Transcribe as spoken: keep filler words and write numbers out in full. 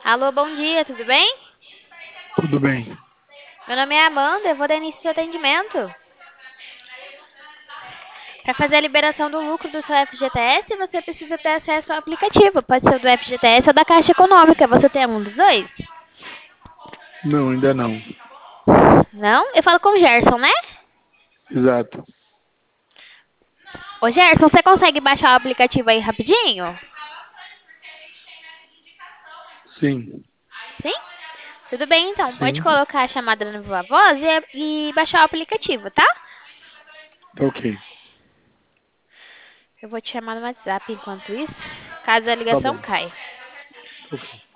Alô, bom dia, tudo bem? Tudo bem. Meu nome é Amanda, eu vou dar início ao seu atendimento. Para fazer a liberação do lucro do seu F G T S, você precisa ter acesso ao aplicativo. Pode ser o do F G T S ou da Caixa Econômica. Você tem um dos dois? Não, ainda não. Não? Eu falo com o Gerson, né? Exato. Ô, Gerson, você consegue baixar o aplicativo aí rapidinho? Sim, Sim? Tudo bem, então. Pode sim. colocar a chamada no Viva Voz e, e baixar o aplicativo, tá? Tá ok. Eu vou te chamar no WhatsApp enquanto isso, caso a Tá ligação bom. caia. Tá ok.